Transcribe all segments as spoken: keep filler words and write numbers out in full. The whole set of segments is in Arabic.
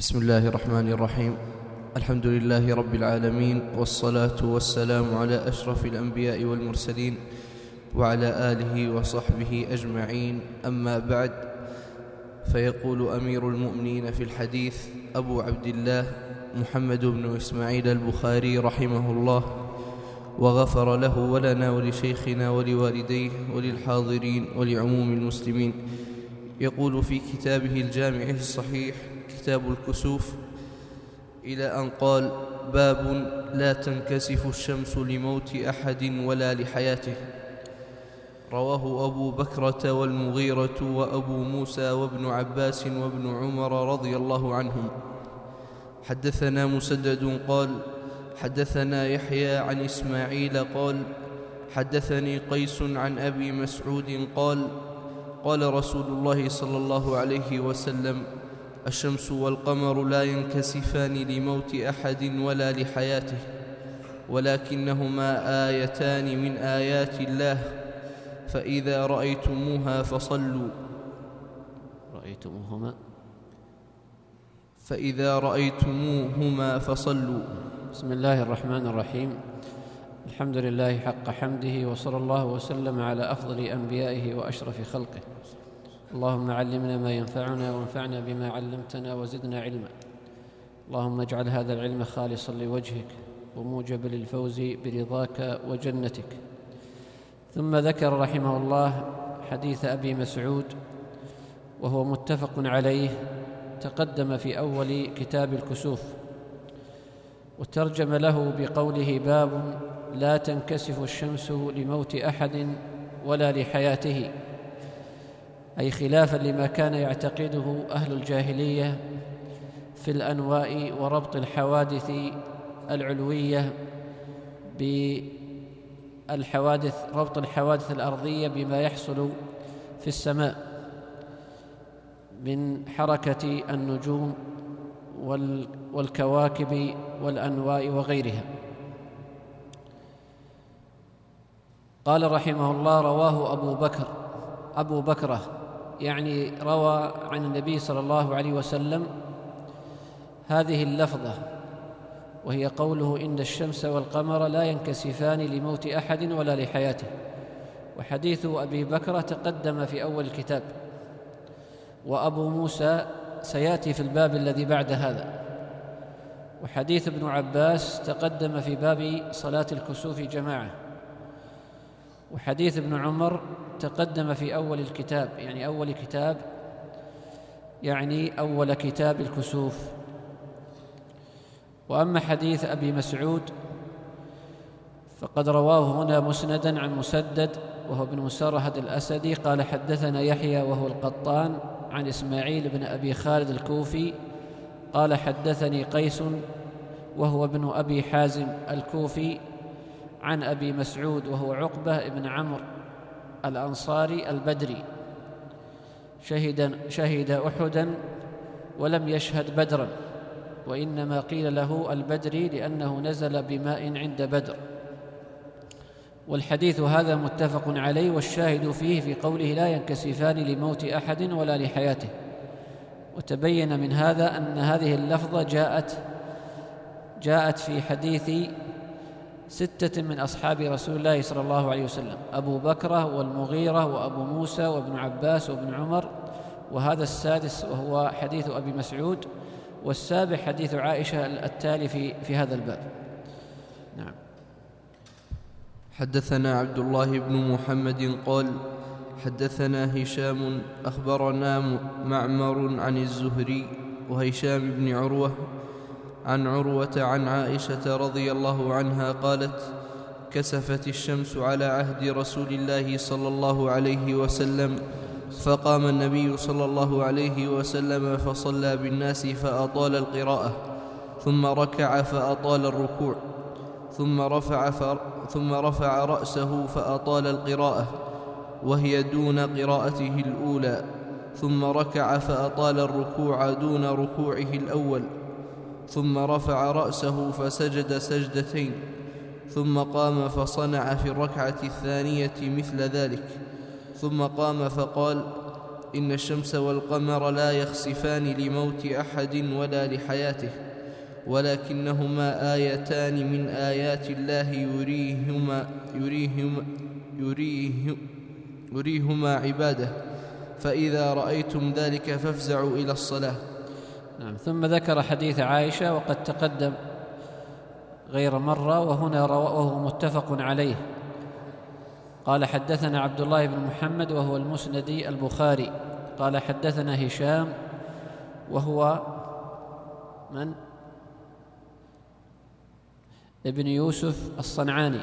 بسم الله الرحمن الرحيم. الحمد لله رب العالمين، والصلاة والسلام على أشرف الأنبياء والمرسلين وعلى آله وصحبه أجمعين. أما بعد، فيقول أمير المؤمنين في الحديث أبو عبد الله محمد بن إسماعيل البخاري رحمه الله، وغفر له ولنا ولشيخنا ولوالديه وللحاضرين ولعموم المسلمين. يقول في كتابه الجامع الصحيح كتاب الكسوف إلى أن قال: باب لا تنكسف الشمس لموت أحد ولا لحياته. رواه أبو بكرة والمغيرة وأبو موسى وابن عباس وابن عمر رضي الله عنهم. حدثنا مسدد قال: حدثنا يحيى عن إسماعيل قال: حدثني قيس عن أبي مسعود قال: قال رسول الله صلى الله عليه وسلم: الشمس والقمر لا ينكسفان لموت أحد ولا لحياته، ولكنهما آيتان من آيات الله، فإذا رأيتموها فصلوا رأيتموهما فإذا رأيتموهما فصلوا. بسم الله الرحمن الرحيم. الحمد لله حق حمده، وصلى الله وسلم على أفضل أنبيائه وأشرف خلقه. اللهم علمنا ما ينفعنا، وانفعنا بما علمتنا، وزدنا علما. اللهم اجعل هذا العلم خالصا لوجهك، وموجبا للفوز برضاك وجنتك. ثم ذكر رحمه الله حديث أبي مسعود، وهو متفق عليه، تقدم في أول كتاب الكسوف، وترجم له بقوله: باب لا تنكسف الشمس لموت أحد ولا لحياته، أي خلافا لما كان يعتقده أهل الجاهلية في الأنواء وربط الحوادث العلوية بالحوادث ربط الحوادث الأرضية بما يحصل في السماء من حركة النجوم والكواكب والأنواء وغيرها. قال رحمه الله: رواه أبو بكر أبو بكرة يعني روى عن النبي صلى الله عليه وسلم هذه اللفظة، وهي قوله: إن الشمس والقمر لا ينكسفان لموت أحد ولا لحياته. وحديث أبي بكرة تقدم في أول الكتاب، وأبو موسى سيأتي في الباب الذي بعد هذا. وحديث ابن عباس تقدم في باب صلاة الكسوف جماعة. وحديث ابن عمر تقدم في أول الكتاب، يعني أول كتاب يعني أول كتاب الكسوف. وأما حديث أبي مسعود فقد رواه هنا مسندا عن مسدد، وهو ابن مسرهد الأسدي، قال: حدثنا يحيى وهو القطان عن إسماعيل بن أبي خالد الكوفي قال: حدثني قيس وهو ابن أبي حازم الكوفي عن أبي مسعود وهو عقبة بن عمرو الأنصاري البدري، شهد, شهد أحدا ولم يشهد بدرا، وإنما قيل له البدري لأنه نزل بماء عند بدر. والحديث هذا متفق عليه، والشاهد فيه في قوله: لا ينكسفان لموت أحد ولا لحياته. وتبين من هذا أن هذه اللفظة جاءت جاءت في حديث ستة من أصحاب رسول الله صلى الله عليه وسلم: أبو بكرة والمغيرة وأبو موسى وابن عباس وابن عمر، وهذا السادس وهو حديث أبي مسعود، والسابع حديث عائشة التالي في, في هذا الباب. نعم. حدثنا عبد الله بن محمد قال: حدثنا هشام أخبرنا معمر عن الزهري وهشام بن عروة عن عروة عن عائشة رضي الله عنها قالت: كسفت الشمس على عهد رسول الله صلى الله عليه وسلم، فقام النبي صلى الله عليه وسلم فصلى بالناس فأطال القراءة، ثم ركع فأطال الركوع، ثم رفع, ثم رفع رأسه فأطال القراءة وهي دون قراءته الأولى، ثم ركع فأطال الركوع دون ركوعه الأول، ثم رفع رأسه فسجد سجدتين، ثم قام فصنع في الركعة الثانية مثل ذلك، ثم قام فقال: إن الشمس والقمر لا يخسفان لموت أحد ولا لحياته، ولكنهما آيتان من آيات الله يريهما, يريهما, يريهما, يريهما عباده، فإذا رأيتم ذلك فافزعوا إلى الصلاة. نعم. ثم ذكر حديث عائشة وقد تقدم غير مرة، وهنا وهو متفق عليه. قال حدثنا عبد الله بن محمد وهو المسندي البخاري قال حدثنا هشام وهو من؟ ابن يوسف الصنعاني،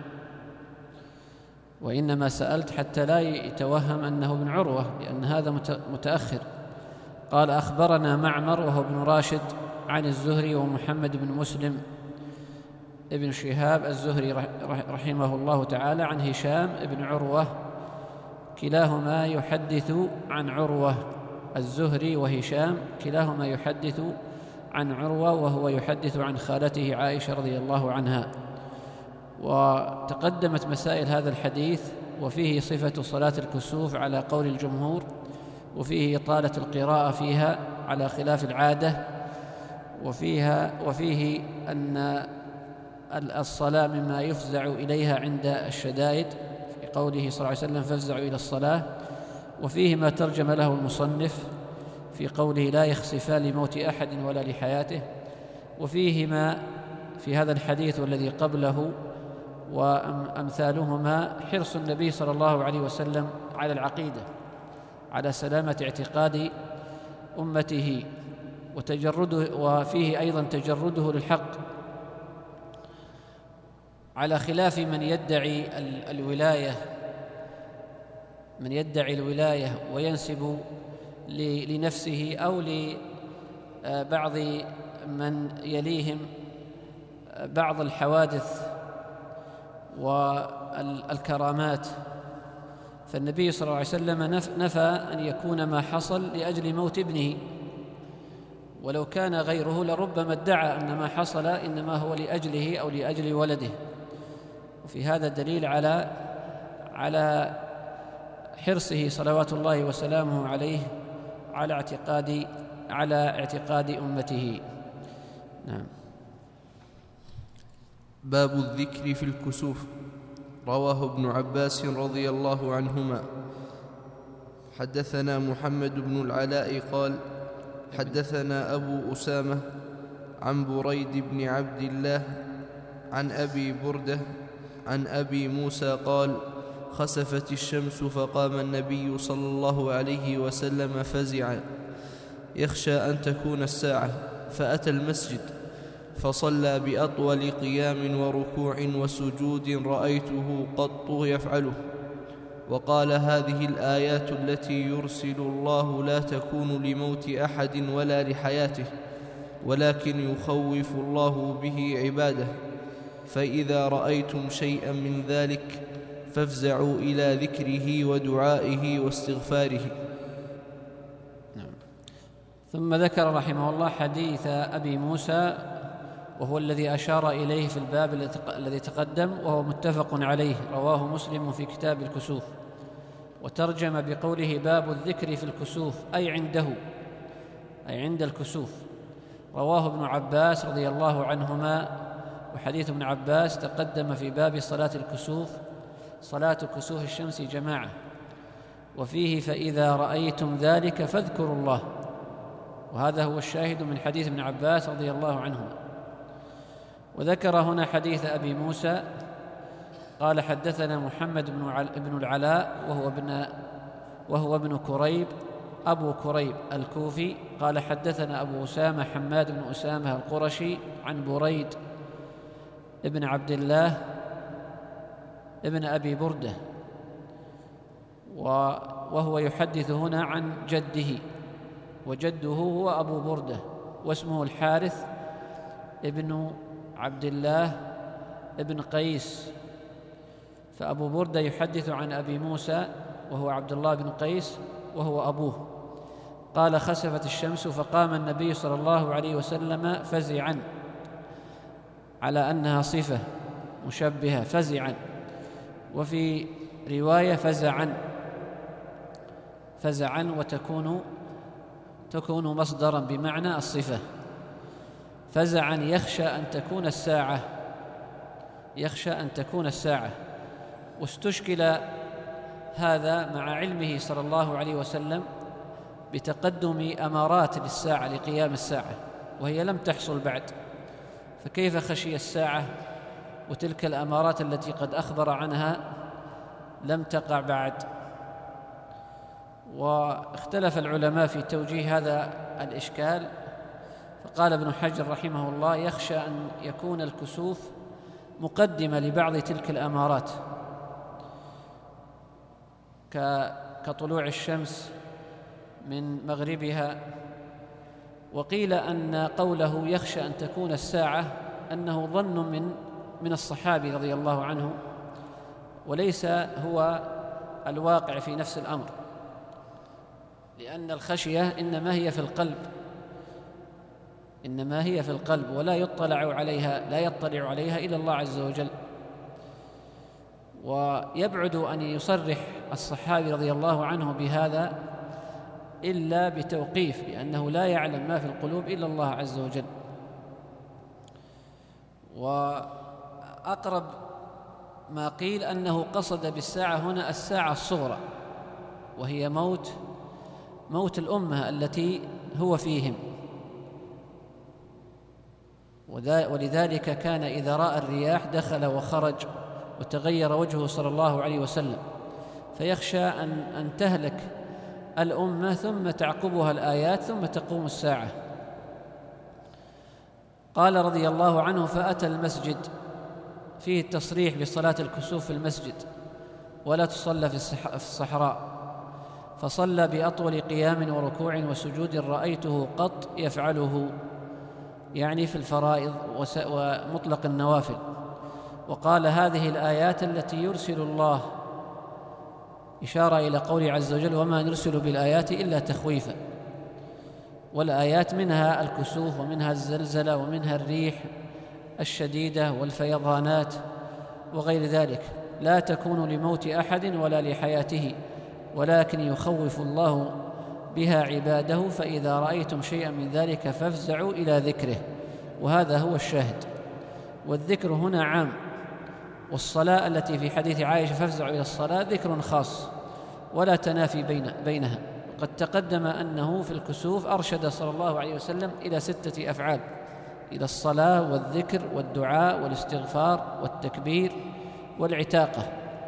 وإنما سألت حتى لا يتوهم أنه ابن عروة لأن هذا متأخر. قال أخبرنا معمر وهو ابن راشد عن الزهري ومحمد بن مسلم ابن شهاب الزهري رحمه الله تعالى عن هشام ابن عروة، كلاهما يحدث عن عروة. الزهري وهشام كلاهما يحدث عن عروة، وهو يحدث عن خالته عائشة رضي الله عنها. وتقدمت مسائل هذا الحديث، وفيه صفة صلاة الكسوف على قول الجمهور، وفيه إطالة القراءة فيها على خلاف العادة، وفيها وفيه أن الصلاة مما يفزع إليها عند الشدائد في قوله صلى الله عليه وسلم فافزعوا إلى الصلاة، وفيه ما ترجم له المصنف في قوله لا يخسفان لموت أحد ولا لحياته، وفيه ما في هذا الحديث والذي قبله وأمثالهما حرص النبي صلى الله عليه وسلم على العقيدة، على سلامة اعتقاد أمته، وتجرده، وفيه أيضا تجرده للحق، على خلاف من يدعي الولاية من يدعي الولاية وينسب لنفسه أو لبعض من يليهم بعض الحوادث والكرامات. فالنبي صلى الله عليه وسلم نفى أن يكون ما حصل لأجل موت ابنه، ولو كان غيره لربما ادعى أن ما حصل إنما هو لأجله أو لأجل ولده. وفي هذا دليل على على حرصه صلوات الله وسلامه عليه على اعتقاد على اعتقاد أمته. نعم. باب الذكر في الكسوف. رواه ابن عباس رضي الله عنهما. حدثنا محمد بن العلاء قال حدثنا أبو أسامة عن بريد بن عبد الله عن أبي بردة عن أبي موسى قال خسفت الشمس فقام النبي صلى الله عليه وسلم فزعا يخشى أن تكون الساعة، فأتى المسجد فصلى بأطول قيام وركوع وسجود رأيته قط يفعله، وقال هذه الآيات التي يرسل الله لا تكون لموت أحد ولا لحياته، ولكن يخوف الله به عباده، فإذا رأيتم شيئا من ذلك فافزعوا إلى ذكره ودعائه واستغفاره. نعم. ثم ذكر رحمه الله حديث أبي موسى، وهو الذي أشار إليه في الباب الذي تقدم، وهو متفق عليه، رواه مسلم في كتاب الكسوف، وترجم بقوله باب الذكر في الكسوف، أي عنده، أي عند الكسوف. رواه ابن عباس رضي الله عنهما، وحديث ابن عباس تقدم في باب صلاة الكسوف، صلاة كسوف الشمس جماعة، وفيه فإذا رأيتم ذلك فاذكروا الله، وهذا هو الشاهد من حديث ابن عباس رضي الله عنهما. وذكر هنا حديث أبي موسى قال حدثنا محمد بن العلاء وهو ابن وهو ابن كريب أبو كريب الكوفي قال حدثنا أبو أسامة حماد بن أسامة القرشي عن بريد ابن عبد الله ابن أبي بردة، وهو يحدث هنا عن جده، وجده هو أبو بردة، واسمه الحارث ابن عبد الله ابن قيس. فأبو بردة يحدث عن أبي موسى وهو عبد الله بن قيس وهو أبوه. قال خسفت الشمس فقام النبي صلى الله عليه وسلم فزعا، على أنها صفة مشبهة، فزعا، وفي رواية فزعا، فزعا وتكون تكون مصدرا بمعنى الصفة. فزعا يخشى أن تكون الساعة يخشى أن تكون الساعة واستشكل هذا مع علمه صلى الله عليه وسلم بتقدم أمارات للساعة لقيام الساعة، وهي لم تحصل بعد، فكيف خشي الساعة وتلك الأمارات التي قد أخبر عنها لم تقع بعد؟ واختلف العلماء في توجيه هذا الإشكال، فقال ابن حجر رحمه الله: يخشى أن يكون الكسوف مقدمة لبعض تلك الأمارات كطلوع الشمس من مغربها. وقيل أن قوله يخشى أن تكون الساعة أنه ظن من من الصحابي رضي الله عنه، وليس هو الواقع في نفس الأمر، لأن الخشية إنما هي في القلب إنما هي في القلب ولا يطلع عليها لا يطلع عليها إلا الله عز وجل. ويبعد أن يصرح الصحابي رضي الله عنه بهذا إلا بتوقيف، لأنه لا يعلم ما في القلوب إلا الله عز وجل. وأقرب ما قيل أنه قصد بالساعة هنا الساعة الصغرى، وهي موت موت الأمة التي هو فيهم، ولذلك كان إذا رأى الرياح دخل وخرج وتغير وجهه صلى الله عليه وسلم، فيخشى أن أن تهلك الأمة ثم تعقبها الآيات ثم تقوم الساعة. قال رضي الله عنه: فأتى المسجد، فيه التصريح بصلاة الكسوف في المسجد ولا تصلى في الصحراء، فصلى بأطول قيام وركوع وسجود رأيته قط يفعله، يعني في الفرائض ومطلق النوافل. وقال: هذه الآيات التي يرسل الله، إشارة إلى قوله عز وجل: وما نرسل بالآيات إلا تخويفا. والآيات منها الكسوف ومنها الزلزلة ومنها الريح الشديدة والفيضانات وغير ذلك، لا تكون لموت أحد ولا لحياته، ولكن يخوف الله بها عباده، فإذا رأيتم شيئا من ذلك فافزعوا إلى ذكره. وهذا هو الشاهد. والذكر هنا عام، والصلاة التي في حديث عائشة فافزعوا إلى الصلاة ذكر خاص ولا تنافي بين بينها. وقد تقدم أنه في الكسوف أرشد صلى الله عليه وسلم إلى ستة أفعال: إلى الصلاة والذكر والدعاء والاستغفار والتكبير والعتاقة.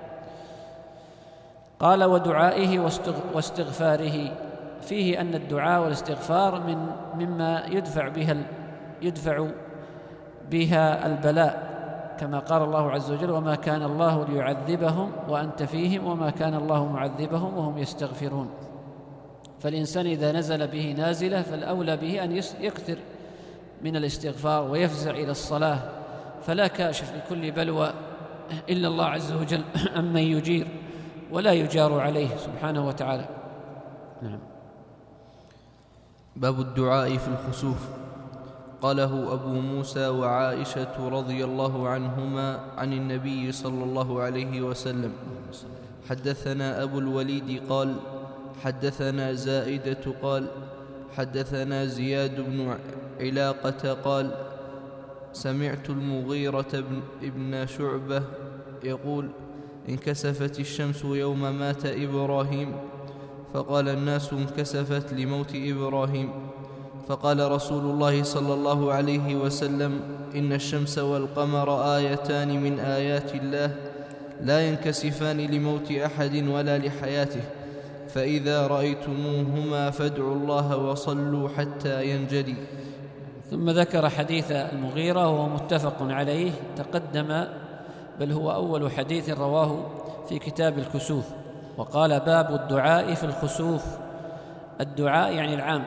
قال: ودعائه واستغفاره، فيه أن الدعاء والاستغفار من مما يدفع بها يدفع بها البلاء، كما قال الله عز وجل: وما كان الله ليعذبهم وأنت فيهم وما كان الله معذبهم وهم يستغفرون. فالإنسان إذا نزل به نازلة فالأولى به أن يكثر من الاستغفار ويفزع إلى الصلاة، فلا كاشف لكل بلوى إلا الله عز وجل أمن يجير ولا يجار عليه سبحانه وتعالى. نعم. باب الدعاء في الخسوف. قاله أبو موسى وعائشة رضي الله عنهما عن النبي صلى الله عليه وسلم. حدثنا أبو الوليد قال: حدثنا زائدة قال: حدثنا زياد بن علاقة قال: سمعت المغيرة بن شعبة يقول: انكسفت الشمس يوم مات إبراهيم، فقال الناس: انكسفت لموت إبراهيم. فقال رسول الله صلى الله عليه وسلم: إن الشمس والقمر آيتان من آيات الله لا ينكسفان لموت أحد ولا لحياته، فإذا رأيتموهما فادعوا الله وصلوا حتى ينجلي. ثم ذكر حديث المغيرة وهو متفق عليه، تقدم، بل هو أول حديث رواه في كتاب الكسوف. وقال: باب الدعاء في الخسوف. الدعاء يعني العام،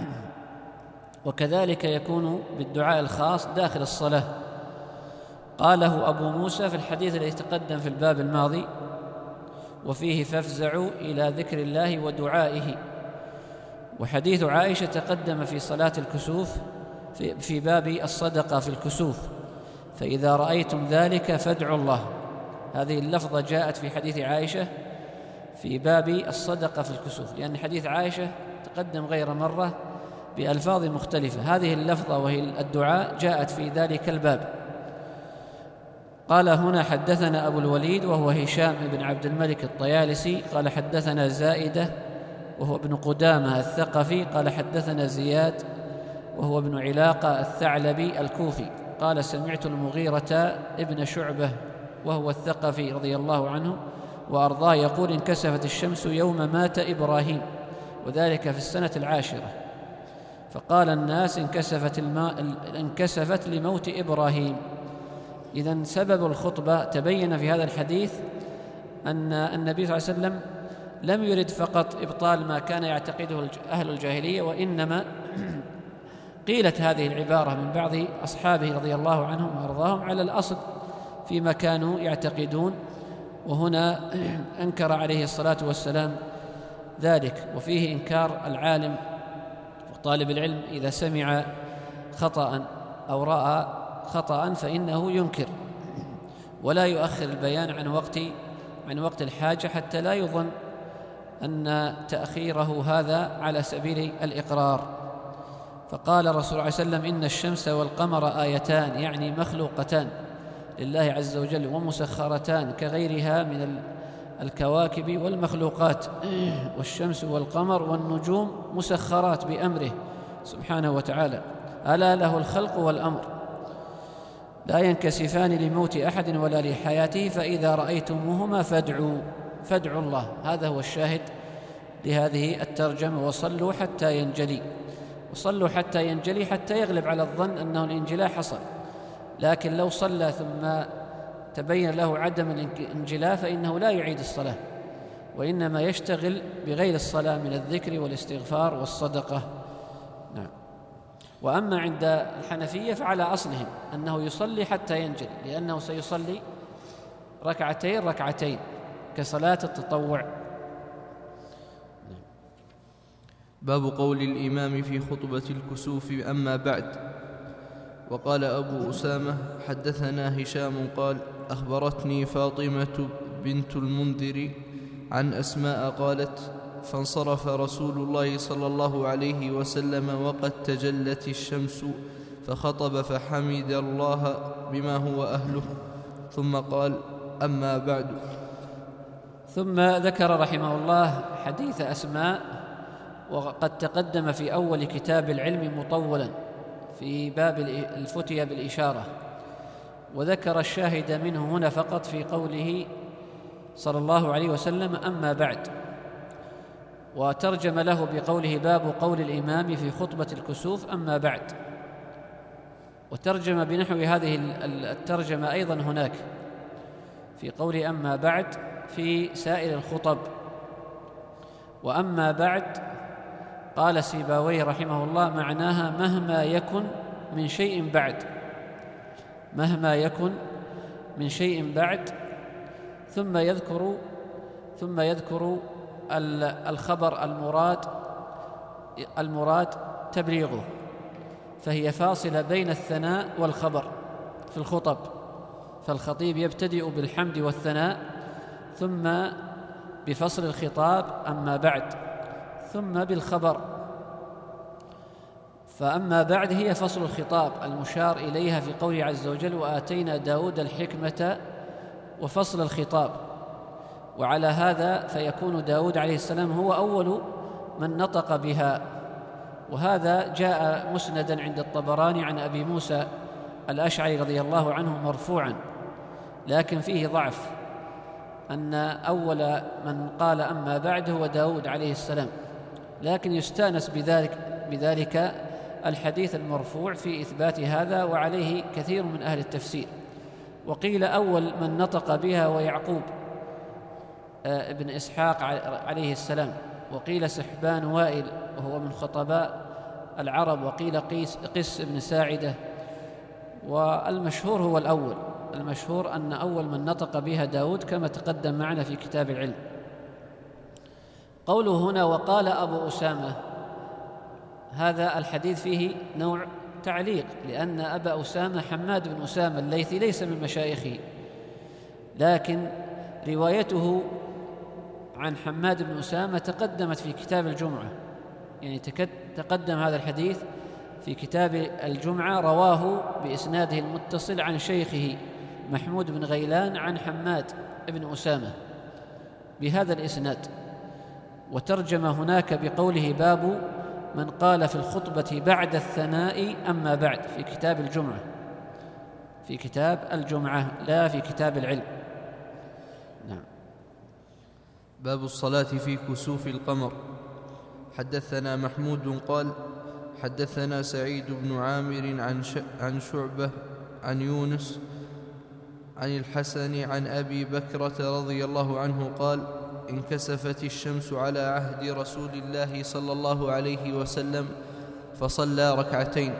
وكذلك يكون بالدعاء الخاص داخل الصلاة. قاله أبو موسى في الحديث الذي تقدم في الباب الماضي، وفيه فافزعوا إلى ذكر الله ودعائه. وحديث عائشة تقدم في صلاة الكسوف في, في باب الصدقة في الكسوف: فإذا رأيتم ذلك فادعوا الله. هذه اللفظة جاءت في حديث عائشة في باب الصدقة في الكسوف، لأن حديث عائشة تقدم غير مرة بألفاظ مختلفة. هذه اللفظة وهي الدعاء جاءت في ذلك الباب. قال هنا حدثنا أبو الوليد وهو هشام بن عبد الملك الطيالسي قال حدثنا زائدة وهو ابن قدامة الثقفي قال حدثنا زياد وهو ابن علاقة الثعلبي الكوفي قال سمعت المغيرة ابن شعبة وهو الثقفي رضي الله عنه وأرضاه يقول انكسفت الشمس يوم مات إبراهيم وذلك في السنة العاشرة، فقال الناس انكسفت, الماء انكسفت لموت إبراهيم. إذن سبب الخطبة تبين في هذا الحديث أن النبي صلى الله عليه وسلم لم يرد فقط إبطال ما كان يعتقده أهل الجاهلية، وإنما قيلت هذه العبارة من بعض أصحابه رضي الله عنهم وأرضاهم على الأصل فيما كانوا يعتقدون، وهنا أنكر عليه الصلاة والسلام ذلك. وفيه إنكار العالم وطالب العلم إذا سمع خطأ أو رأى خطأ فإنه ينكر ولا يؤخر البيان عن وقت عن وقت الحاجة حتى لا يظن أن تأخيره هذا على سبيل الإقرار. فقال الرسول عليه وسلم إن الشمس والقمر آيتان، يعني مخلوقتان لله عز وجل ومسخرتان كغيرها من الكواكب والمخلوقات، والشمس والقمر والنجوم مسخرات بأمره سبحانه وتعالى، ألا له الخلق والأمر، لا ينكسفان لموت أحد ولا لحياته، فإذا رأيتموهما فادعوا فادعوا الله. هذا هو الشاهد لهذه الترجمة، وصلوا حتى ينجلي. وصلوا حتى ينجلي حتى يغلب على الظن أنه الانجلاء حصل، لكن لو صلى ثم تبين له عدم الانجلاء فإنه لا يعيد الصلاة، وإنما يشتغل بغير الصلاة من الذكر والاستغفار والصدقة. نعم. وأما عند الحنفية فعلى أصلهم أنه يصلي حتى ينجل، لأنه سيصلي ركعتين ركعتين كصلاة التطوع. باب قول الإمام في خطبة الكسوف أما بعد. وقال أبو أسامة حدثنا هشام قال أخبرتني فاطمة بنت المنذر عن أسماء قالت فانصرف رسول الله صلى الله عليه وسلم وقد تجلت الشمس فخطب فحمد الله بما هو أهله ثم قال أما بعد. ثم ذكر رحمه الله حديث أسماء، وقد تقدم في أول كتاب العلم مطولا في باب الفتية بالإشارة، وذكر الشاهد منه هنا فقط في قوله صلى الله عليه وسلم أما بعد، وترجم له بقوله باب قول الإمام في خطبة الكسوف أما بعد، وترجم بنحو هذه الترجمة أيضا هناك في قول أما بعد في سائر الخطب. وأما بعد قال سيباوي رحمه الله معناها مهما يكن من شيء بعد، مهما يكن من شيء بعد، ثم يذكر ثم يذكر الخبر المراد المراد تبليغه، فهي فاصلة بين الثناء والخبر في الخطب، فالخطيب يبتدئ بالحمد والثناء ثم بفصل الخطاب أما بعد ثم بالخبر. فأما بعد هي فصل الخطاب المشار إليها في قوله عز وجل وآتينا داود الحكمة وفصل الخطاب. وعلى هذا فيكون داود عليه السلام هو أول من نطق بها، وهذا جاء مسندا عند الطبراني عن أبي موسى الأشعري رضي الله عنه مرفوعا، لكن فيه ضعف أن أول من قال أما بعد هو داود عليه السلام، لكن يستانس بذلك, بذلك الحديث المرفوع في إثبات هذا، وعليه كثير من أهل التفسير. وقيل أول من نطق بها ويعقوب ابن إسحاق عليه السلام، وقيل سحبان وائل وهو من خطباء العرب، وقيل قيس, قس بن ساعدة، والمشهور هو الأول، المشهور أن أول من نطق بها داود كما تقدم معنا في كتاب العلم. قوله هنا وقال أبو أسامة، هذا الحديث فيه نوع تعليق، لأن أبا أسامة حماد بن أسامة الليثي ليس من مشايخه، لكن روايته عن حماد بن أسامة تقدمت في كتاب الجمعة، يعني تقدم هذا الحديث في كتاب الجمعة، رواه بإسناده المتصل عن شيخه محمود بن غيلان عن حماد بن أسامة بهذا الإسناد، وترجم هناك بقوله باب من قال في الخطبة بعد الثناء أما بعد، في كتاب الجمعة، في كتاب الجمعة لا في كتاب العلم. نعم. باب الصلاة في كسوف القمر. حدثنا محمود قال حدثنا سعيد بن عامر عن عن شعبة عن يونس عن الحسن عن أبي بكرة رضي الله عنه قال انكسفت الشمس على عهد رسول الله صلى الله عليه وسلم فصلى ركعتين.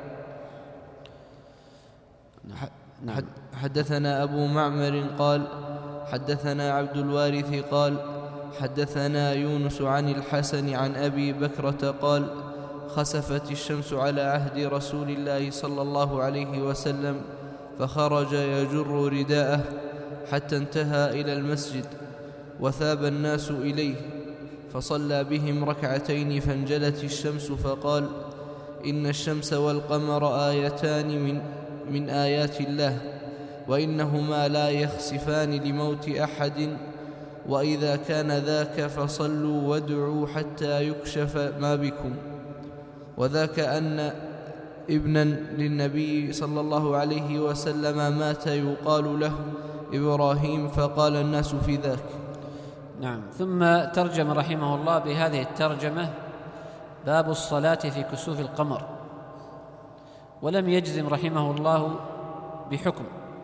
حدثنا أبو معمر قال حدثنا عبد الوارث قال حدثنا يونس عن الحسن عن أبي بكرة قال خسفت الشمس على عهد رسول الله صلى الله عليه وسلم فخرج يجر رداءه حتى انتهى إلى المسجد وثاب الناس إليه فصلى بهم ركعتين فانجلت الشمس فقال إن الشمس والقمر آيتان من, من آيات الله وإنهما لا يخسفان لموت أحد وإذا كان ذاك فصلوا وادعوا حتى يكشف ما بكم. وذاك أن ابنا للنبي صلى الله عليه وسلم مات يقال له إبراهيم فقال الناس في ذاك. نعم. ثم ترجم رحمه الله بهذه الترجمة باب الصلاة في كسوف القمر، ولم يجزم رحمه الله بحكم،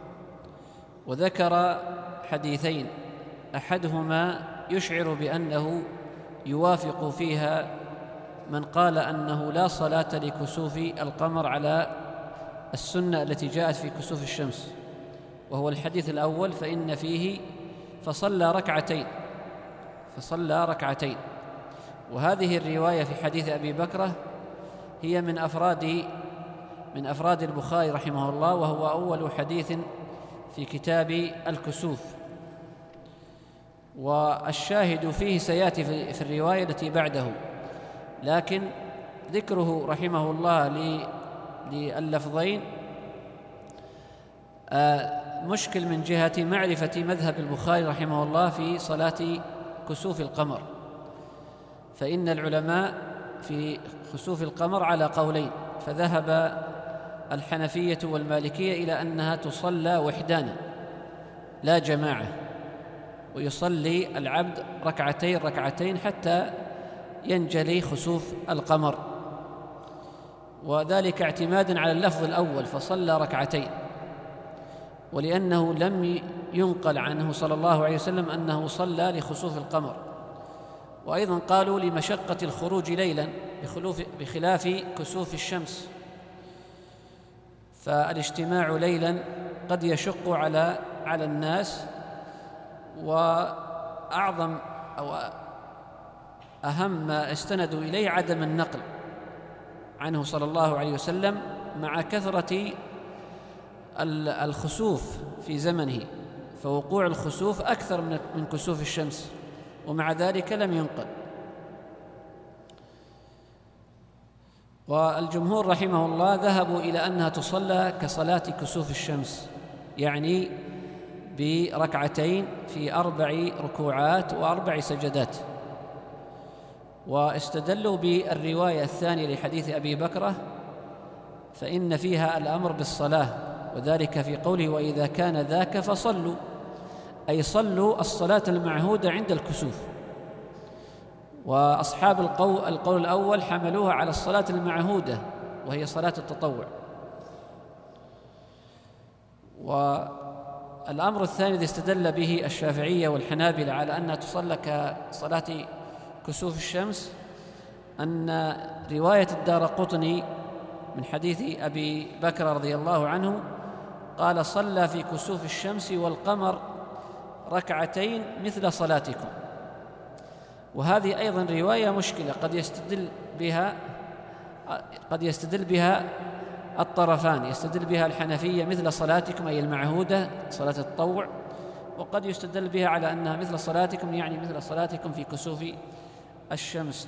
وذكر حديثين أحدهما يشعر بأنه يوافق فيها من قال أنه لا صلاة لكسوف القمر على السنة التي جاءت في كسوف الشمس، وهو الحديث الأول فإن فيه فصلى ركعتين فصلى ركعتين وهذه الرواية في حديث أبي بكرة هي من أفراد من أفراد البخاري رحمه الله، وهو أول حديث في كتاب الكسوف، والشاهد فيه سيأتي في الرواية التي بعده، لكن ذكره رحمه الله لللفظين مشكل من جهة معرفة مذهب البخاري رحمه الله في صلاة كسوف القمر، فإن العلماء في كسوف القمر على قولين، فذهب الحنفية والمالكية إلى أنها تصلى وحدانا لا جماعة، ويصلي العبد ركعتين ركعتين حتى ينجلي خسوف القمر، وذلك اعتمادا على اللفظ الأول فصلى ركعتين، ولأنه لم ينقل عنه صلى الله عليه وسلم أنه صلى لخسوف القمر. وأيضا قالوا لمشقة الخروج ليلا بخلاف كسوف الشمس، فالاجتماع ليلا قد يشق على على الناس، وأعظم أو أهم ما استندوا إليه عدم النقل عنه صلى الله عليه وسلم مع كثرة الخسوف في زمنه، فوقوع الخسوف أكثر من كسوف الشمس، ومع ذلك لم ينقل. والجمهور رحمه الله ذهبوا إلى أنها تصلى كصلاة كسوف الشمس، يعني بركعتين في أربع ركوعات وأربع سجدات، واستدلوا بالرواية الثانية لحديث أبي بكرة فإن فيها الأمر بالصلاة، وذلك في قوله وإذا كان ذاك فصلوا، أي صلوا الصلاة المعهودة عند الكسوف. وأصحاب القول, القول الأول حملوها على الصلاة المعهودة وهي صلاة التطوع. والأمر الثاني الذي استدل به الشافعية والحنابلة على أنها تصلى كصلاة كسوف الشمس أن رواية الدارقطني من حديث أبي بكر رضي الله عنه قال صلى في كسوف الشمس والقمر ركعتين مثل صلاتكم، وهذه أيضا رواية مشكلة قد يستدل بها قد يستدل بها الطرفان، يستدل بها الحنفية مثل صلاتكم أي المعهودة صلاة التطوع، وقد يستدل بها على أنها مثل صلاتكم، يعني مثل صلاتكم في كسوف الشمس.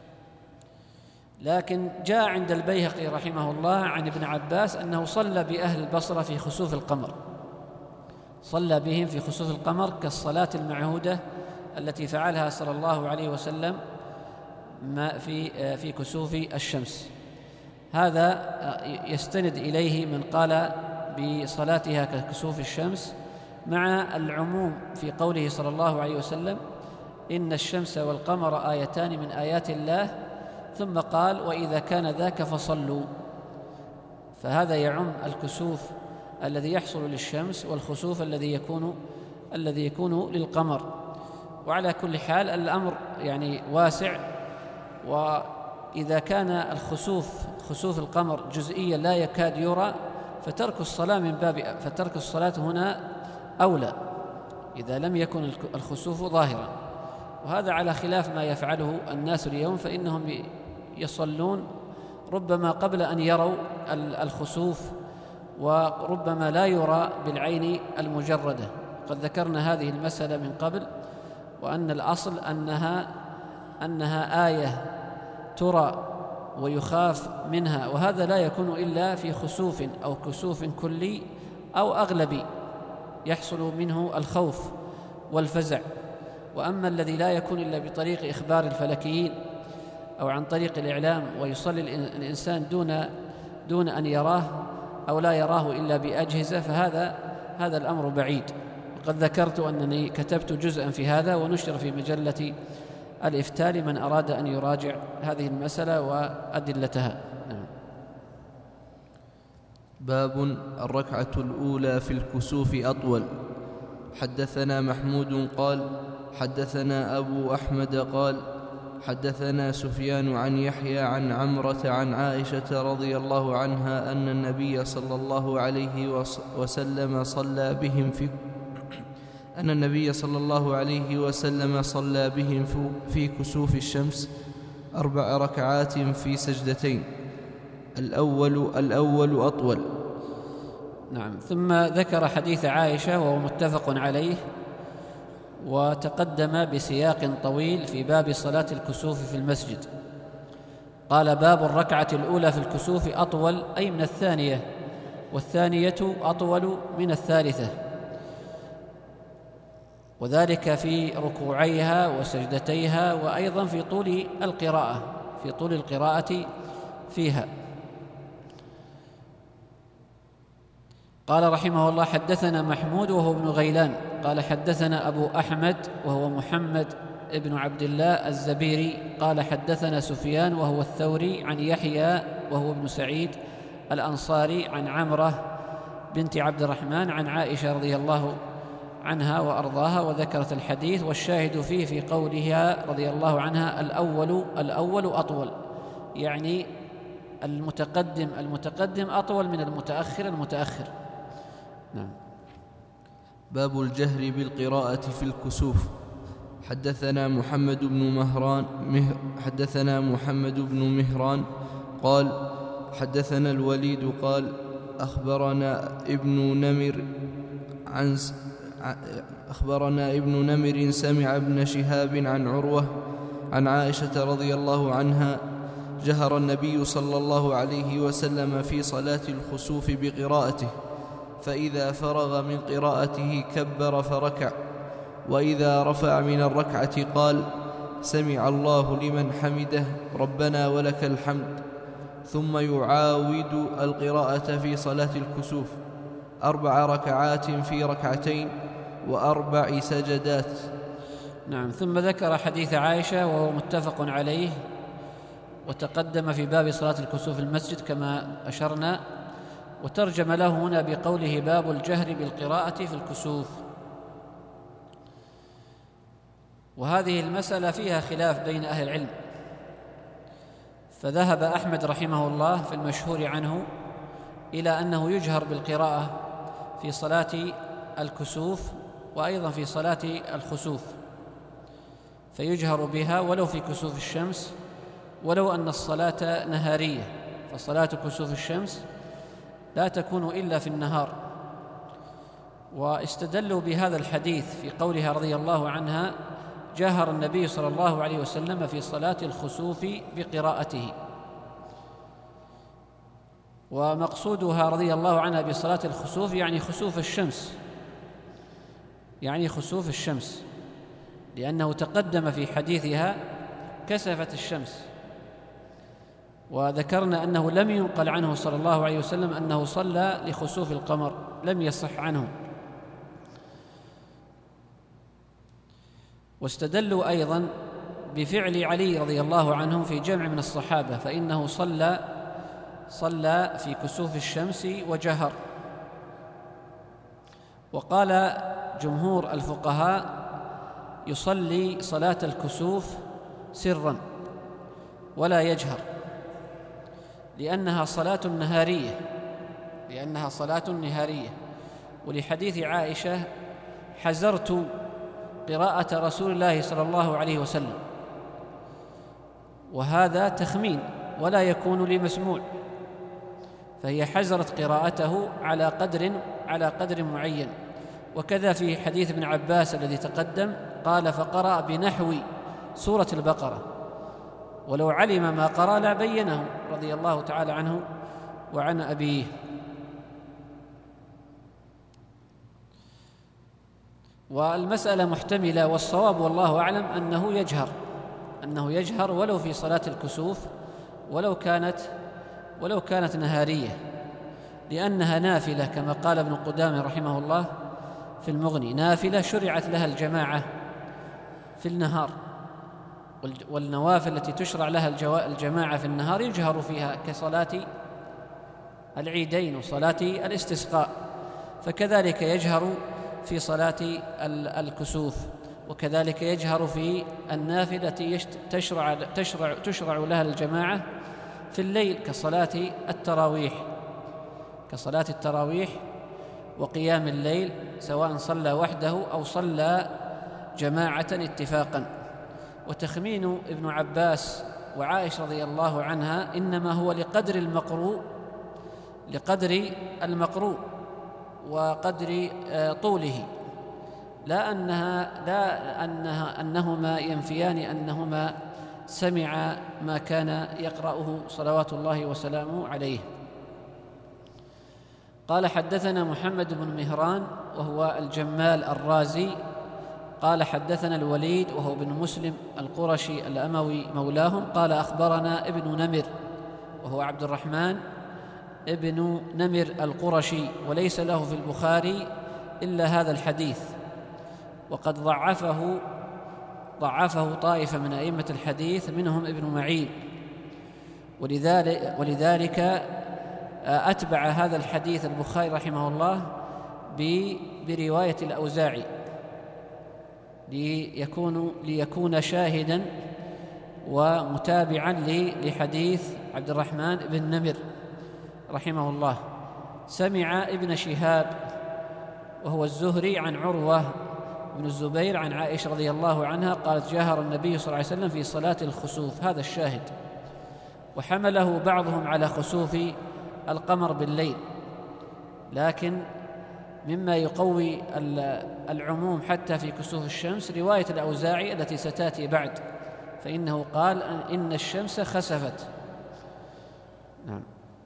لكن جاء عند البيهقي رحمه الله عن ابن عباس أنه صلى بأهل البصرة في خسوف القمر، صلى بهم في خسوف القمر كالصلاة المعهودة التي فعلها صلى الله عليه وسلم في في كسوف الشمس. هذا يستند إليه من قال بصلاتها ككسوف الشمس، مع العموم في قوله صلى الله عليه وسلم: إن الشمس والقمر آيتان من آيات الله، ثم قال: وإذا كان ذاك فصلوا. فهذا يعم الكسوف الذي يحصل للشمس والخسوف الذي يكون الذي يكون للقمر. وعلى كل حال الأمر يعني واسع، وإذا كان الخسوف خسوف القمر جزئيا لا يكاد يرى، فترك الصلاة من باب فترك الصلاة هنا أولى إذا لم يكن الخسوف ظاهرا. وهذا على خلاف ما يفعله الناس اليوم، فإنهم يصلون ربما قبل أن يروا الخسوف، وربما لا يرى بالعين المجردة. قد ذكرنا هذه المسألة من قبل، وأن الأصل أنها أنها آية ترى ويخاف منها، وهذا لا يكون إلا في خسوف أو كسوف كلي أو أغلبي يحصل منه الخوف والفزع. وأما الذي لا يكون إلا بطريق إخبار الفلكيين أو عن طريق الإعلام، ويصلي الإنسان دون دون أن يراه أو لا يراه إلا بأجهزة، فهذا هذا الأمر بعيد. وقد ذكرت أنني كتبت جزءا في هذا ونشر في مجلة الإفتاء لمن أراد أن يراجع هذه المسألة وأدلتها. باب الركعة الأولى في الكسوف أطول. حدثنا محمود قال حدثنا أبو أحمد قال حدثنا سفيان عن يحيى عن عمرة عن عائشة رضي الله عنها أن النبي صلى الله عليه وسلم صلى بهم في أن النبي صلى الله عليه وسلم صلى بهم في كسوف الشمس أربع ركعات في سجدتين، الأول الأول أطول. نعم. ثم ذكر حديث عائشة وهو متفق عليه، وتقدم بسياق طويل في باب صلاة الكسوف في المسجد. قال: باب الركعة الأولى في الكسوف أطول، أي من الثانية، والثانية أطول من الثالثة، وذلك في ركوعيها وسجدتيها، وأيضا في طول القراءة في طول القراءة فيها. قال رحمه الله: حدثنا محمود وهو ابن غيلان قال حدثنا أبو أحمد وهو محمد ابن عبد الله الزبيري قال حدثنا سفيان وهو الثوري عن يحيى وهو ابن سعيد الأنصاري عن عمرة بنت عبد الرحمن عن عائشة رضي الله عنها وأرضاها، وذكرت الحديث. والشاهد فيه في قولها رضي الله عنها: الأول الأول أطول، يعني المتقدم المتقدم أطول من المتأخر المتأخر. نعم. باب الجهر بالقراءة في الكسوف. حدثنا محمد بن مهران مه حدثنا محمد بن مهران قال حدثنا الوليد قال أخبرنا ابن نمر عن أخبرنا ابن نمر سمع ابن شهاب عن عروة عن عائشة رضي الله عنها: جهر النبي صلى الله عليه وسلم في صلاة الخسوف بقراءته، فإذا فرغ من قراءته كبر فركع، وإذا رفع من الركعة قال: سمع الله لمن حمده ربنا ولك الحمد، ثم يعاود القراءة في صلاة الكسوف أربع ركعات في ركعتين وأربع سجدات. نعم. ثم ذكر حديث عائشة وهو متفق عليه، وتقدم في باب صلاة الكسوف المسجد كما أشرنا، وترجم له هنا بقوله: باب الجهر بالقراءة في الكسوف. وهذه المسألة فيها خلاف بين أهل العلم، فذهب أحمد رحمه الله في المشهور عنه إلى أنه يجهر بالقراءة في صلاة الكسوف وأيضا في صلاة الخسوف، فيجهر بها ولو في كسوف الشمس، ولو أن الصلاة نهارية، فصلاة كسوف الشمس لا تكون إلا في النهار، واستدلوا بهذا الحديث في قولها رضي الله عنها: جاهر النبي صلى الله عليه وسلم في صلاة الخسوف بقراءته. ومقصودها رضي الله عنها بصلاة الخسوف يعني خسوف الشمس، يعني خسوف الشمس، لأنه تقدم في حديثها كسفت الشمس، وذكرنا أنه لم ينقل عنه صلى الله عليه وسلم أنه صلى لخسوف القمر، لم يصح عنه. واستدلوا أيضا بفعل علي رضي الله عنه في جمع من الصحابة، فإنه صلى صلى في كسوف الشمس وجهر. وقال جمهور الفقهاء: يصلي صلاة الكسوف سرا ولا يجهر، لأنها صلاة نهارية لأنها صلاة نهارية ولحديث عائشة: حزرت قراءة رسول الله صلى الله عليه وسلم. وهذا تخمين ولا يكون لمسموع، فهي حزرت قراءته على قدر على قدر معين. وكذا في حديث ابن عباس الذي تقدم، قال: فقرأ بنحو سورة البقرة، ولو علم ما قرأ لبينه رضي الله تعالى عنه وعن أبيه. والمسألة محتملة، والصواب والله أعلم أنه يجهر أنه يجهر ولو في صلاة الكسوف، ولو كانت ولو كانت نهارية، لأنها نافلة كما قال ابن قدامة رحمه الله في المغني: نافلة شرعت لها الجماعة في النهار، والنوافل التي تشرع لها الجماعة في النهار يجهر فيها كصلاة العيدين وصلاة الاستسقاء، فكذلك يجهر في صلاة الكسوف، وكذلك يجهر في النافلة التي تشرع, تشرع, تشرع لها الجماعة في الليل كصلاة التراويح كصلاة التراويح وقيام الليل، سواء صلى وحده أو صلى جماعة اتفاقا. وتخمين ابن عباس وعائشة رضي الله عنها إنما هو لقدر المقروء لقدر المقروء وقدر طوله، لا أنها لا أنها أنهما ينفيان أنهما سمع ما كان يقرأه صلوات الله وسلامه عليه. قال: حدثنا محمد بن مهران وهو الجمال الرازي قال: حدثنا الوليد وهو بن مسلم القرشي الأموي مولاهم قال: أخبرنا ابن نمر وهو عبد الرحمن ابن نمر القرشي، وليس له في البخاري إلا هذا الحديث، وقد ضعفه ضعفه طائفة من أئمة الحديث منهم ابن معين، ولذلك, ولذلك أتبع هذا الحديث البخاري رحمه الله برواية الأوزاعي ليكون, ليكون شاهدا ومتابعا لحديث عبد الرحمن بن نمر رحمه الله. سمع ابن شهاب وهو الزهري عن عروة بن الزبير عن عائشة رضي الله عنها قالت: جاهر النبي صلى الله عليه وسلم في صلاة الخسوف، هذا الشاهد. وحمله بعضهم على خسوف القمر بالليل، لكن مما يقوي العموم حتى في كسوف الشمس رواية الأوزاعي التي ستأتي بعد، فإنه قال إن الشمس خسفت. نعم.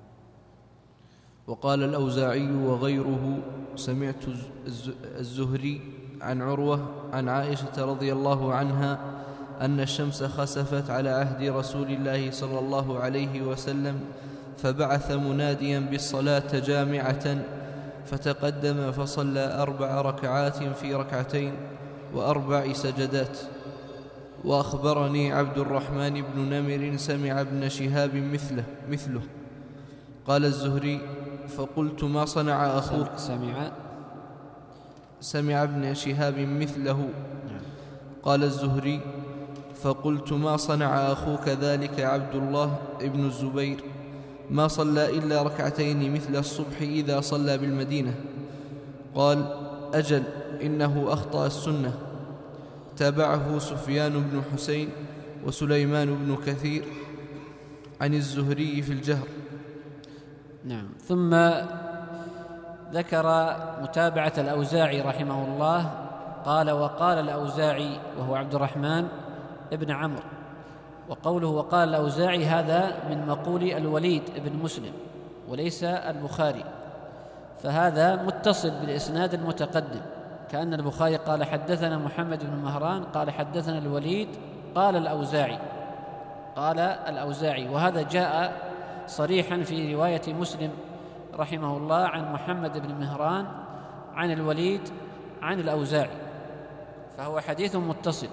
وقال الأوزاعي وغيره: سمعت الزهري عن عروة عن عائشة رضي الله عنها أن الشمس خسفت على عهد رسول الله صلى الله عليه وسلم، فبعث مناديا بالصلاة جامعة، فتقدم فصلى أربع ركعات في ركعتين وأربع سجدات. وأخبرني عبد الرحمن بن نمر سمع ابن شهاب مثله مثله قال الزهري: فقلت: ما صنع أخوك؟ سمع سمع ابن شهاب مثله. قال الزهري: فقلت: ما صنع أخوك ذلك عبد الله ابن الزبير؟ ما صلى إلا ركعتين مثل الصبح إذا صلى بالمدينة. قال: أجل، إنه أخطأ السنة. تابعه سفيان بن حسين وسليمان بن كثير عن الزهري في الجهر. نعم. ثم ذكر متابعة الأوزاعي رحمه الله، قال: وقال الأوزاعي وهو عبد الرحمن ابن عمرو. وقوله وقال الأوزاعي هذا من مقول الوليد ابن مسلم وليس البخاري، فهذا متصل بالإسناد المتقدم، كأن البخاري قال حدثنا محمد بن مهران قال حدثنا الوليد قال الأوزاعي قال الأوزاعي وهذا جاء صريحا في رواية مسلم رحمه الله عن محمد بن مهران عن الوليد عن الأوزاعي، فهو حديث متصل.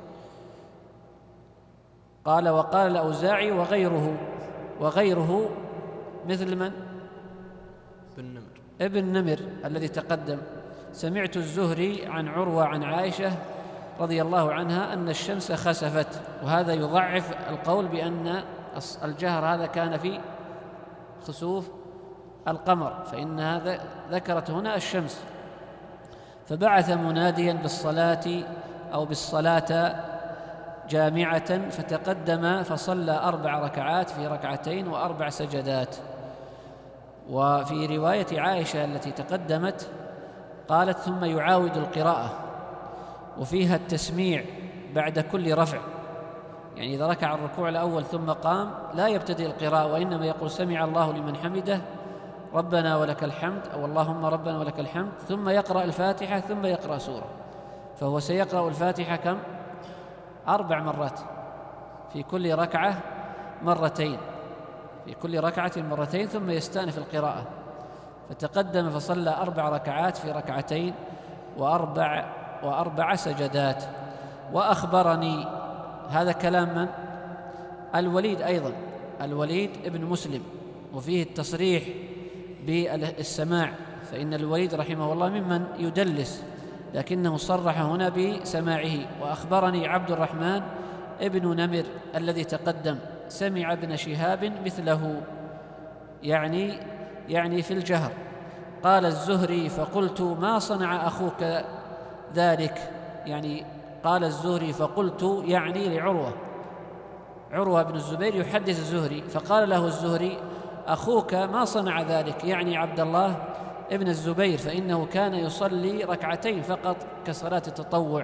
قال: وقال الأوزاعي وغيره. وغيره مثل من؟ ابن نمر ابن نمر الذي تقدم. سمعت الزهري عن عروة عن عائشة رضي الله عنها أن الشمس خسفت، وهذا يضعف القول بأن الجهر هذا كان في خسوف القمر، فإنها ذكرت هنا الشمس. فبعث مناديا بالصلاة أو بالصلاة جامعة، فتقدم فصلى أربع ركعات في ركعتين وأربع سجدات. وفي رواية عائشة التي تقدمت قالت: ثم يعاود القراءة، وفيها التسميع بعد كل رفع، يعني إذا ركع الركوع الأول ثم قام لا يبتدئ القراءة، وإنما يقول: سمع الله لمن حمده ربنا ولك الحمد، أو اللهم ربنا ولك الحمد، ثم يقرأ الفاتحة ثم يقرأ سورة. فهو سيقرأ الفاتحة كم؟ أربع مرات في كل ركعة مرتين، في كل ركعة مرتين، ثم يستأنف القراءة. فتقدم فصلى أربع ركعات في ركعتين وأربع وأربع سجدات. وأخبرني، هذا كلام من؟ الوليد أيضا، الوليد ابن مسلم، وفيه التصريح بالسماع، فإن الوليد رحمه الله ممن يدلس، لكنه صرح هنا بسماعه. وأخبرني عبد الرحمن ابن نمر الذي تقدم سمع ابن شهاب مثله، يعني يعني في الجهر. قال الزهري: فقلت ما صنع أخوك ذلك، يعني قال الزهري فقلت يعني لعروة، عروة بن الزبير يحدث الزهري، فقال له الزهري: أخوك ما صنع ذلك، يعني عبد الله ابن الزبير، فإنه كان يصلي ركعتين فقط كصلاة التطوع.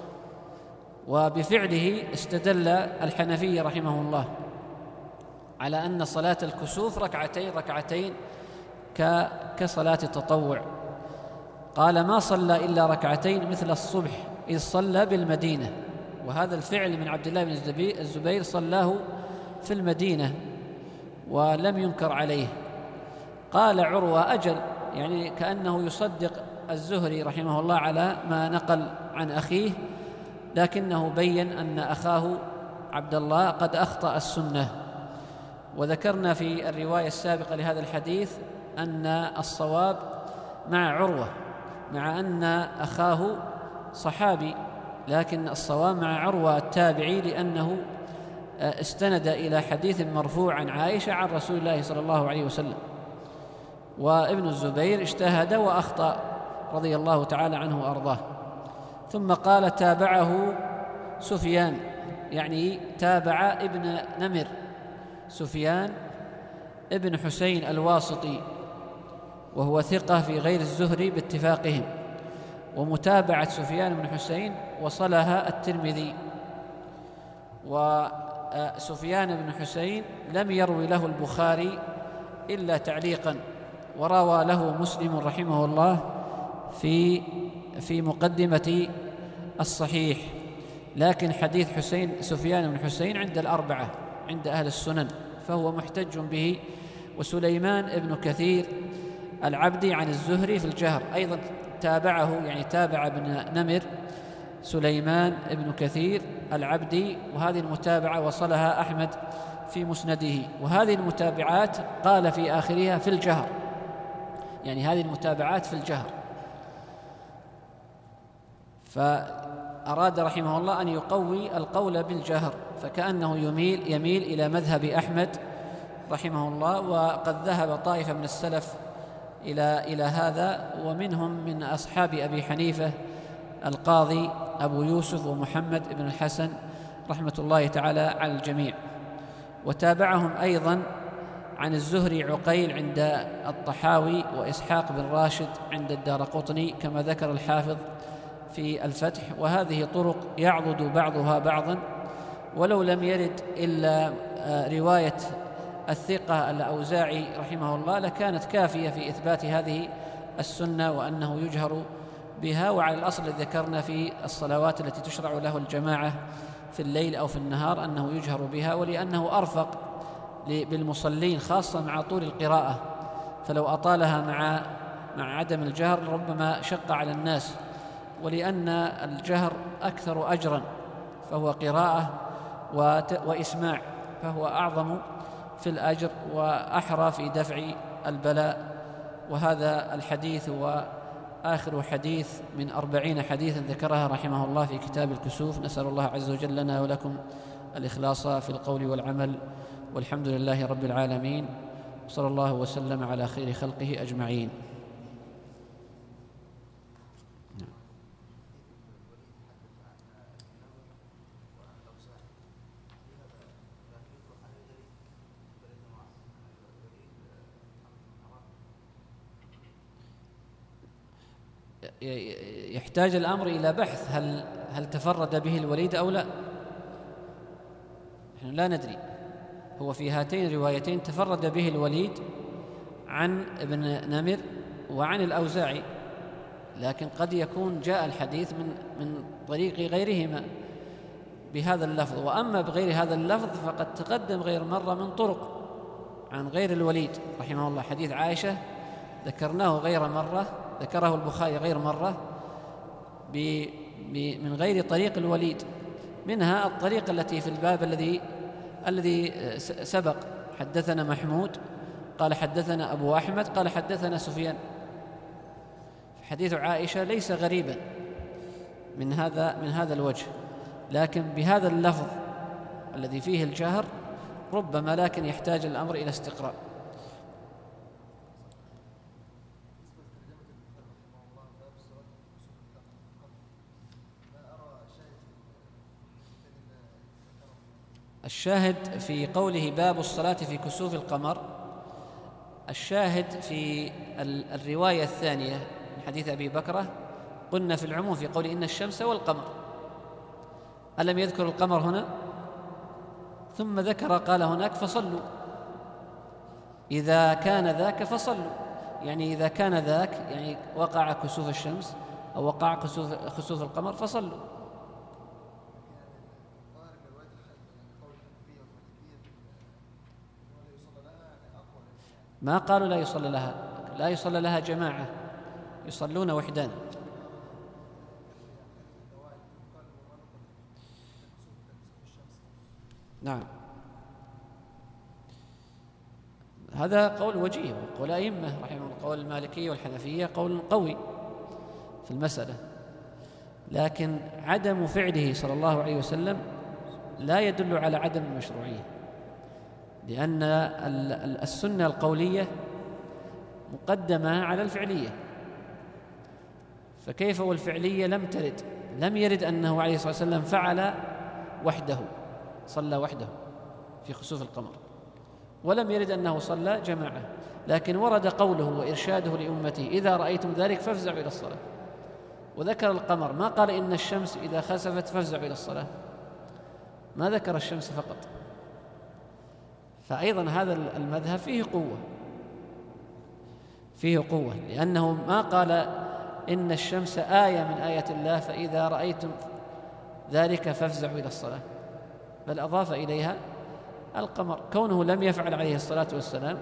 وبفعله استدل الحنفي رحمه الله على أن صلاة الكسوف ركعتين ركعتين كصلاة التطوع. قال: ما صلى إلا ركعتين مثل الصبح إذ صلى بالمدينة، وهذا الفعل من عبد الله بن الزبير صلاه في المدينة ولم ينكر عليه. قال عروة: أجل، يعني كأنه يصدق الزهري رحمه الله على ما نقل عن أخيه، لكنه بين أن أخاه عبد الله قد أخطأ السنة. وذكرنا في الرواية السابقة لهذا الحديث أن الصواب مع عروة، مع أن أخاه صحابي، لكن الصواب مع عروة التابعي، لأنه استند إلى حديث مرفوع عن عائشة عن رسول الله صلى الله عليه وسلم. وابن الزبير اجتهد وأخطأ رضي الله تعالى عنه وأرضاه. ثم قال: تابعه سفيان، يعني تابع ابن نمر سفيان ابن حسين الواسطي، وهو ثقة في غير الزهري باتفاقهم. ومتابعة سفيان بن حسين وصلها الترمذي. وسفيان بن حسين لم يروي له البخاري إلا تعليقا، وروى له مسلم رحمه الله في في مقدمة الصحيح، لكن حديث حسين سفيان بن حسين عند الأربعة، عند أهل السنن، فهو محتج به. وسليمان ابن كثير العبدي عن الزهري في الجهر أيضا تابعه، يعني تابع ابن نمر سليمان ابن كثير العبدي، وهذه المتابعة وصلها أحمد في مسنده. وهذه المتابعات قال في آخرها في الجهر، يعني هذه المتابعات في الجهر. فأراد رحمه الله أن يقوي القول بالجهر، فكأنه يميل يميل إلى مذهب أحمد رحمه الله. وقد ذهب طائفة من السلف إلى إلى هذا، ومنهم من أصحاب أبي حنيفة القاضي أبو يوسف ومحمد بن الحسن رحمة الله تعالى على الجميع. وتابعهم أيضا عن الزهري عقيل عند الطحاوي، وإسحاق بن راشد عند الدارقطني كما ذكر الحافظ في الفتح. وهذه طرق يعضد بعضها بعضا، ولو لم يرد إلا رواية الثقة الأوزاعي رحمه الله لكانت كافية في إثبات هذه السنة وأنه يجهر بها، وعلى الأصل الذي ذكرنا في الصلوات التي تشرع له الجماعة في الليل أو في النهار أنه يجهر بها، ولأنه أرفق بالمصلين خاصة مع طول القراءة، فلو أطالها مع مع عدم الجهر ربما شق على الناس، ولأن الجهر أكثر أجرا فهو قراءة وإسماع، فهو أعظم في الأجر وأحرى في دفع البلاء. وهذا الحديث هو آخر حديث من أربعين حديثا ذكرها رحمه الله في كتاب الكسوف. نسأل الله عز وجل لنا ولكم الإخلاص في القول والعمل، والحمد لله رب العالمين، صلى الله وسلم على خير خلقه أجمعين. يحتاج الأمر إلى بحث هل هل تفرد به الوليد أو لا، نحن لا ندري. هو في هاتين الروايتين تفرد به الوليد عن ابن نمر وعن الأوزاعي، لكن قد يكون جاء الحديث من من طريق غيرهما بهذا اللفظ. وأما بغير هذا اللفظ فقد تقدم غير مرة من طرق عن غير الوليد رحمه الله. حديث عائشة ذكرناه غير مرة، ذكره البخاري غير مرة من غير طريق الوليد، منها الطريق التي في الباب الذي الذي سبق. حدثنا محمود قال حدثنا أبو أحمد قال حدثنا سفيان. حديث عائشة ليس غريبا من هذا من هذا الوجه، لكن بهذا اللفظ الذي فيه الجهر ربما، لكن يحتاج الأمر إلى استقراء. الشاهد في قوله باب الصلاة في كسوف القمر، الشاهد في الرواية الثانية من حديث أبي بكرة قلنا في العموم في قول إن الشمس والقمر، ألم يذكر القمر هنا؟ ثم ذكر قال هناك فصلوا، إذا كان ذاك فصلوا، يعني إذا كان ذاك يعني وقع كسوف الشمس أو وقع خسوف, خسوف القمر فصلوا. ما قالوا لا يصلى لها، لا يصلى لها جماعة، يصلون وحدان. نعم، هذا قول وجيه وقول أئمة رحمه الله، قول المالكية والحنفية قول قوي في المسألة، لكن عدم فعله صلى الله عليه وسلم لا يدل على عدم المشروعية، لأن السنة القولية مقدمة على الفعلية، فكيف والفعلية لم ترد؟ لم يرد أنه عليه الصلاة والسلام فعل وحده، صلى وحده في خسوف القمر، ولم يرد أنه صلى جماعة، لكن ورد قوله وإرشاده لأمته إذا رأيتم ذلك فافزعوا إلى الصلاة، وذكر القمر، ما قال إن الشمس إذا خسفت فافزعوا إلى الصلاة، ما ذكر الشمس فقط. فأيضا هذا المذهب فيه قوة، فيه قوة، لأنه ما قال إن الشمس آية من آيات الله فإذا رأيتم ذلك فافزعوا إلى الصلاة، بل أضاف إليها القمر. كونه لم يفعل عليه الصلاة والسلام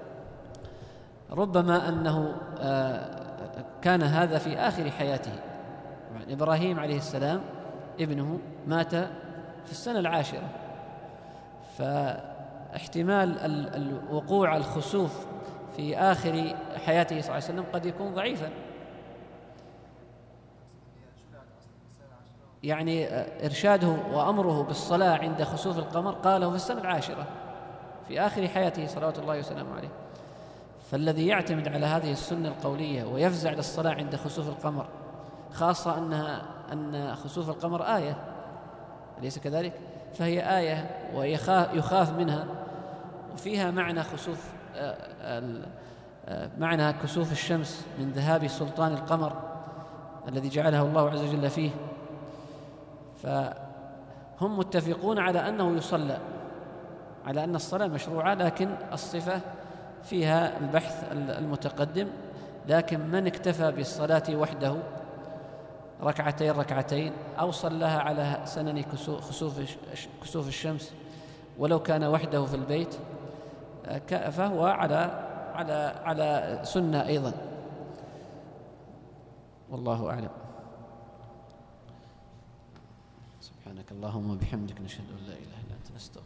ربما أنه كان هذا في آخر حياته. إبراهيم عليه السلام ابنه مات في السنة العاشرة، فاحتمال الوقوع الخسوف في آخر حياته صلى الله عليه وسلم قد يكون ضعيفا، يعني إرشاده وأمره بالصلاة عند خسوف القمر قاله في السنة العاشرة في آخر حياته صلوات الله وسلامه عليه. فالذي يعتمد على هذه السنة القولية ويفزع للصلاة عند خسوف القمر، خاصة أنها أن خسوف القمر آية أليس كذلك؟ فهي آية ويخاف منها، وفيها معنى خسوف معنى كسوف الشمس من ذهاب سلطان القمر الذي جعله الله عز وجل فيه. فهم متفقون على أنه يصلى، على أن الصلاة مشروعة، لكن الصفة فيها البحث المتقدم. لكن من اكتفى بالصلاة وحده ركعتين ركعتين أو صلاها على سنن كسوف كسوف الشمس ولو كان وحده في البيت فهو على على على سنة أيضا، والله أعلم. سبحانك اللهم وبحمدك، نشهد أن لا إله إلا أنت، نستغفرك.